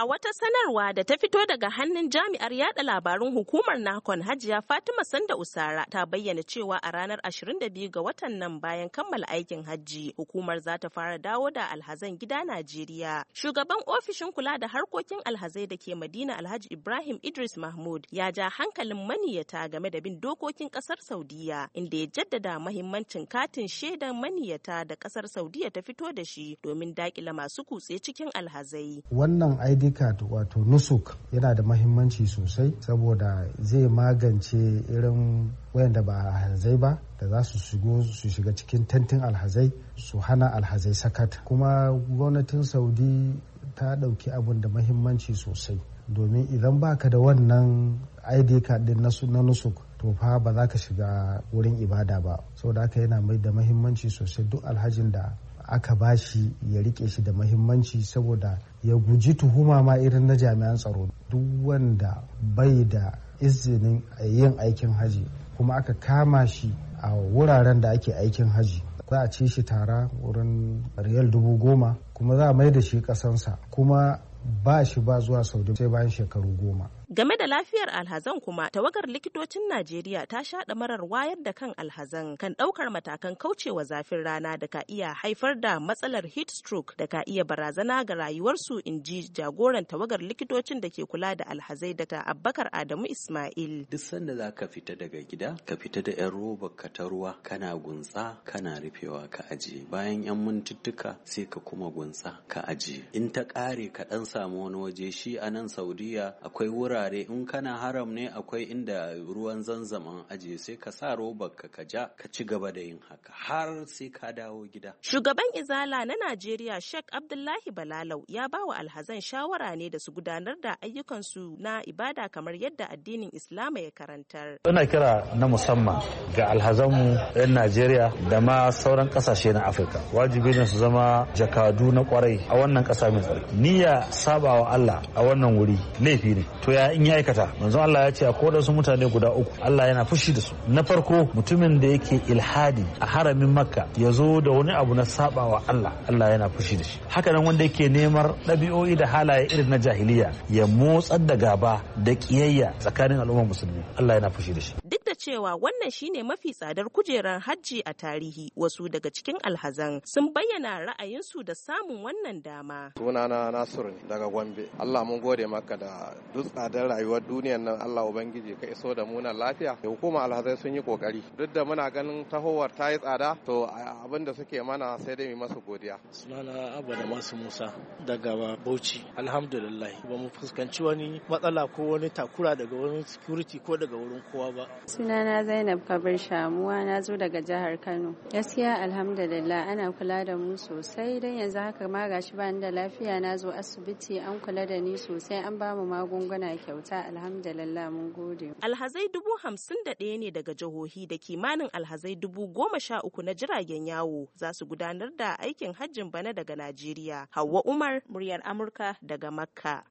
A wata sanarwa da ta fito daga hannun jami'ar yada labarun hukumar NACON Hajiya Fatima Sanda Usara ta bayyana cewa a ranar 22 ga watan nan bayan kammala aikin hajji hukumar za ta fara dawo da alhazan gida Najeriya. Shugaban ofishin kula da harkokin alhazai da ke Madina Alhaji Ibrahim Idris Mahmud ya ja hankalin maniyyata game da bin dokokin kasar Saudiya inda ya jaddada mahimmancin katin shaidan maniyyata da kasar Saudiya ta fito da shi domin dakile masu kutse cikin alhazai. Wannan ID card wato nusuk yana da mahimmanci sosai saboda zai magance irin wayanda ba alhazai ba da za su shiga cikin tentin alhazai su hana alhazai sakat. Kuma gwamnatin Saudi ta dauki abun da mahimmanci sosai domin idan baka da wannan ID card din na nusuk to fa ba za ka shiga wurin ibada ba. Saboda haka yana mai da mahimmanci sosai duk alhajin da aka bashi ya rike shi da mahimmanci saboda ya guji tuhuma ma irin na jami'an tsaro. Duk wanda bai da izinin yin aikin haji kuma aka kama shi a wuraren da ake aikin haji za a ci shi tara wurin riyal 10,000 kuma za a mai da shi kasansa kuma ba shi ba zuwa Saudi sai bayan shekaru 10. Game da lafiyar alhazan kuma, tawagar likitocin Najeriya ta sha ɗamarar wayar da kan alhazan kan ɗaukar matakan kaucewa zafin rana da ka iya haifar da matsalar heat stroke da ka iya barazana ga rayuwarsu, in ji jagoran tawagar likitocin da ke kula da alhazai Dr. Abubakar Adamu Ismail. Duk sanda za ka fita daga gida, ka fita da 'yan robar ka ta ruwa, kana gunsa, kana rufewa ka ajiye. Bayan 'yan mintuttuka sai ka kuma gunsa ka ajiye. In ta ƙare ka ɗan samu wani waje, shi a nan Saudiya akwai wurare in kana haram ne akwai inda ruwan zanzaman ajiye sai ka sa robar ka ja ka ci gaba da yin haka har sai ka dawo gida. Shugaban Izala na Najeriya Sheikh Abdullahi Balalau ya ba wa alhazan shawara ne da su gudanar da ayyukansu na ibada kamar yadda addinin Islama ya karantar. Ina kira na musamman ga alhazanmu 'yan Najeriya da ma sauran kasashe na Afirka. Wajibi ne su zama jakadu na kwarai a wannan kasa mai tsarki. Niyya sabawa Allah a wannan wuri laifi ne. To ya in ya aikata, manzo Allah ya ce akwai wasu mutane guda uku Allah yana fushi da su. Na farko mutumin da yake ilhadi a haramin Makka ya zo da wani abu na sabawa Allah, Allah yana fushi da shi. Haka nan wanda yake neman ɗabi'o'i da halaye irin na jahiliya ya motsar da gaba da kiyayya tsakanin al'ummar musulmi, Allah yana fushi da shi. Duk da cewa wannan shine mafi tsadar kujerar hajji a tarihi, wasu daga cikin alhazan sun bayyana ra'ayinsu da samun wannan dama. Sunana Nasiru ne daga Gombe. Allah mun gode maka da duk tsadar rayuwar duniyar nan, Allah ubangiji ka iso da mu nan lafiya. Hukuma alhazai sun yi kokari duk da muna ganin tahowar ta yi tsada, to abin da suke mana sai dai mu masu godiya. Sunana Abba da Masu Musa daga Bauchi. Alhamdulillah ba mu fuskanci wani matsala ko wani takura daga wurin security ko daga wurin kowa ba. Sunana Zainab Kabir Shamuwa, na zo daga jihar Kano. Gaskiya alhamdulillah ana kula da mu sosai, dan yanzu haka ma gashi ba ni da lafiya, na zo asibiti an kula da ni sosai, an ba mu magunguna kyauta, alhamdulillah mun gode. Alhazai 51,000 ne daga jihohi da kimanin alhazai 13,000 na jiragen yawo za su gudanar da aikin hajjin bana daga Najeriya. Hauwa Umar, muryar Amurka daga Makka.